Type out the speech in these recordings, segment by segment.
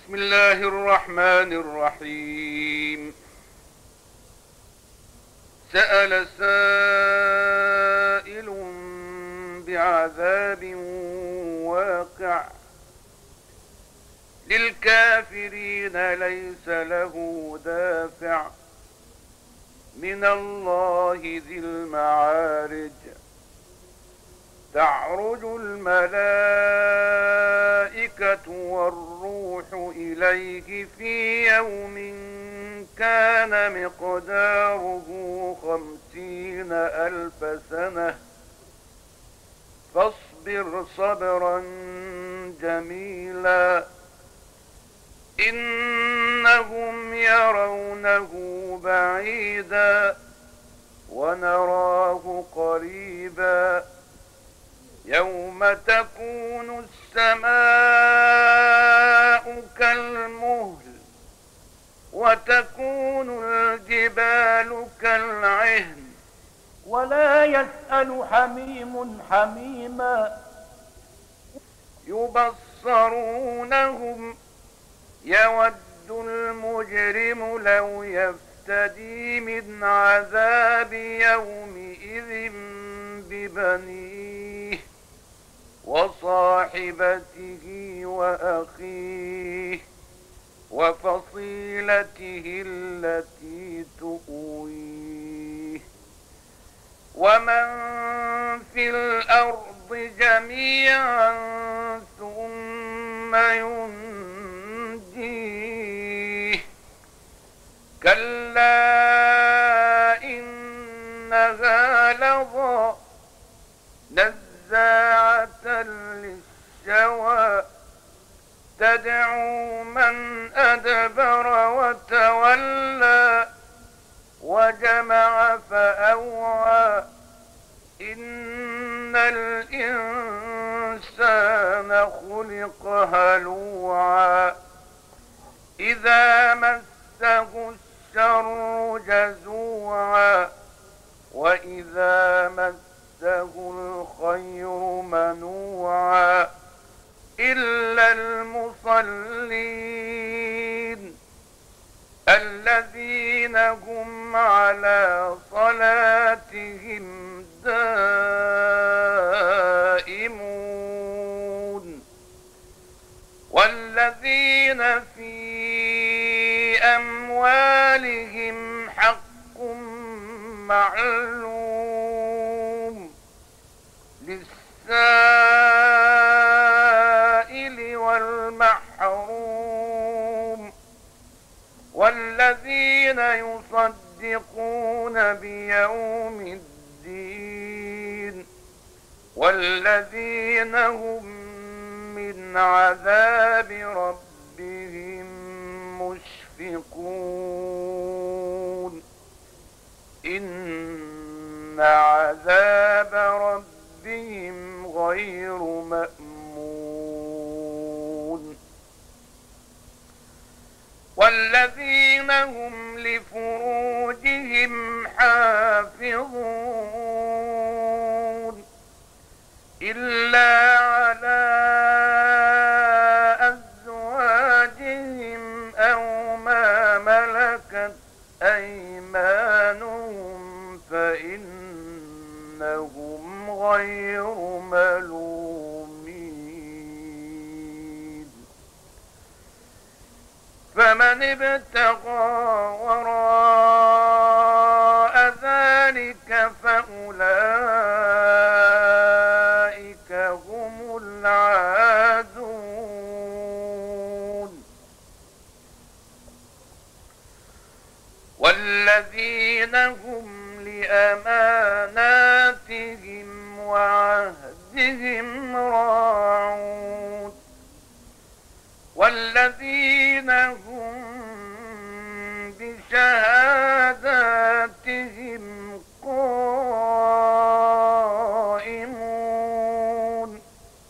بسم الله الرحمن الرحيم. سأل سائل بعذاب واقع للكافرين ليس له دافع من الله ذي المعارج. تعرج الملائكة والروح إليه في يوم كان مقداره 50,000 سنة فاصبر صبرا جميلا إنهم يرونه بعيدا ونراه قريبا يوم تكون السماء كالمهل وتكون الجبال كالعهن ولا يسأل حميم حميما يبصرونهم يود المجرم لو يفتدي من عذاب يومئذ ببنيه وصاحبته وأخيه وفصيلته التي تؤويه ومن في الأرض جميعا ثم ينجيه كلا إنها لظى نزاعة للشوى تدعو من أدبر وتولى وجمع فأوعى إن الإنسان خلق هلوعا إذا مسه الشر جزوعا وإذا مسه الخير منوعا إلا المصلين الذين هم على صلاتهم دائمون والذين في أموالهم حق معلوم للسائل والمحروم والذين يصدقون بيوم الدين والذين هم من عذاب ربهم مشفقون إن عذاب ربهم غير مأمون والذين هم لفروجهم حافظون إلا على أزواجهم أو ما ملكت أيمانهم فإنهم غير ملومين فمن ابتغى وراء ذلك فأولئك هم العادون والذين هم لأماناتهم وعهدهم راعون والذين هم بشهاداتهم قائمون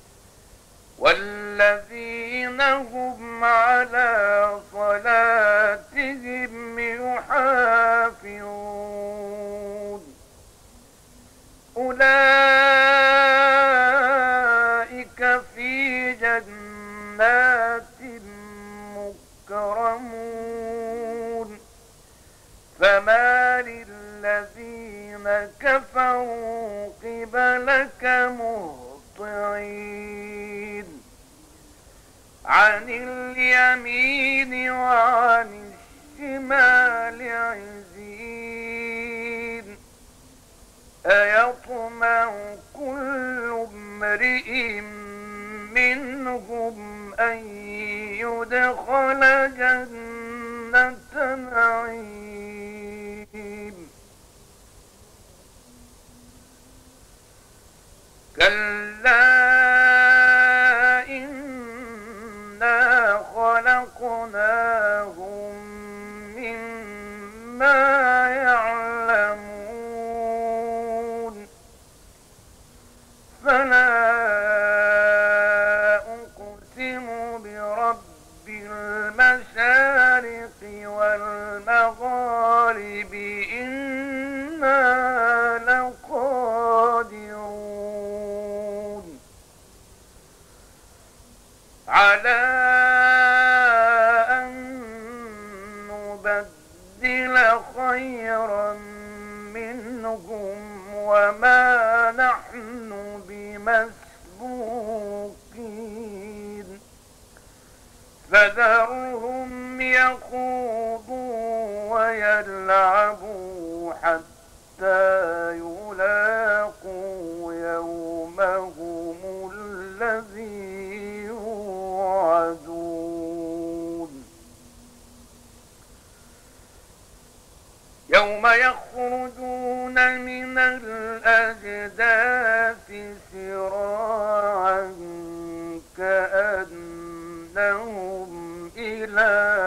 والذين هم على صلاتهم يحافظون أولئك في جنات مكرمون فمال الذين كفروا قبلك مهطعين عن اليمين وعن الشمال عزين أيطمع كل امرئ منهم أن يدخل جنة نعيم كلا إنا خلقناهم مما يعلمون فلا أقسم برب المشارق والمغارب إنا لقادرون على أن نبدل خيرا منهم وما نحن بمسبوقين فذرهم يخوضوا ويلعبوا حتى يلاقوا يومهم الذي يوعدون يوم يخرجون من الأجداث سراعا كأنهم إلى